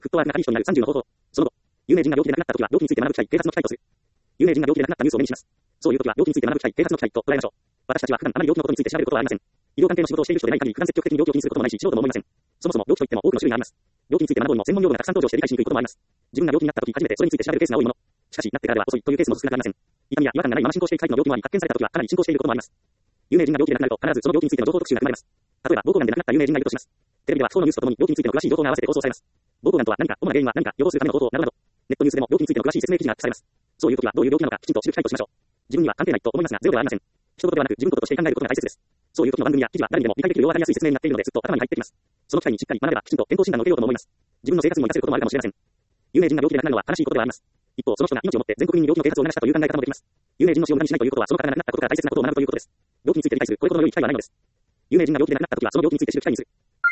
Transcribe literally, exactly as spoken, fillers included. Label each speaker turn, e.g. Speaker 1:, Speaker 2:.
Speaker 1: フットワークが中になるさんじゅうの方法。その後、有名人が病気で亡くなった時は病気について学ぶ機会、警察の機会とする。有名人が病気で亡くなったニュースを目にします。そういう時は病気について学ぶ機会、警察の機会と捉えましょう。私たちは普段あまり病気のことについて調べることはありません。医療関係の仕事をしている人でない限り普段積極的に病気を気にすることもないし、しようとも思いません。そもそも病気といっても多くの種類があります。病気について学ぼうにも専門用語がたくさん登場して理解しにくいこともあります。自分が病気になった時初めてそれについて調べるケースが多いもの。しかし、なってからでは遅いというケースも少なくありません。痛みや違和感がないまま進行していくタイプの病気もあり、発見された時はかなり進行していることもあります。有名人が病気で亡くなると必ずその病気についての情報特集が組まれます。例えば、膀胱がんで亡くなった有名人がいるとします。テレビではそのニュースとともに病気についての詳しい情報が合わせて放送されます。膀胱がんとは何か、主な原因は何か、予防するための方法などなど、ネットニュースでも病気についての詳しい説明記事がアップされます。そういう時はどういう病気なのかきちんと知る機会としましょう。自分には関係ないと思いますが、ゼロではありません。一言ではなく自分のこととして考えることが大切です。そういう時の番組や記事は誰にでも理解できるようわかりやすい説明になっているのでずっと頭に入ってきます。その機会にしっかり学べばきちんと健康診断を受けようとも思います。自分の生活にも活かせることもあるかもしれません。有名人が病気で亡くなるのは悲しいことではあります。一方、その人が命をもって全国民に病気の啓発を促したという考え方もできます。有名人の死を無駄にしないということはその方が亡くなったことが大切なことを学ぶということです。病気について理解する、これほどの良い機会はないのです。有名人が病気で亡くなった時はその病気について知る機会にする。